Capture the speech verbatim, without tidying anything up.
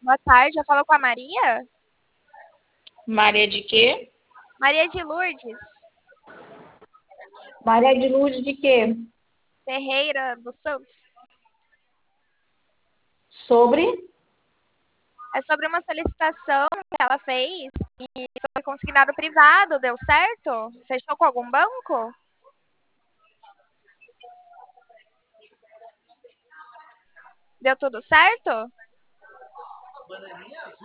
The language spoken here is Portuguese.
Boa tarde, eu falo com a Maria? Maria de quê? Maria de Lourdes Maria de Lourdes de quê? Ferreira dos Santos. Sobre? É sobre uma solicitação que ela fez e foi consignado privado, deu certo? Fechou com algum banco? Deu tudo certo?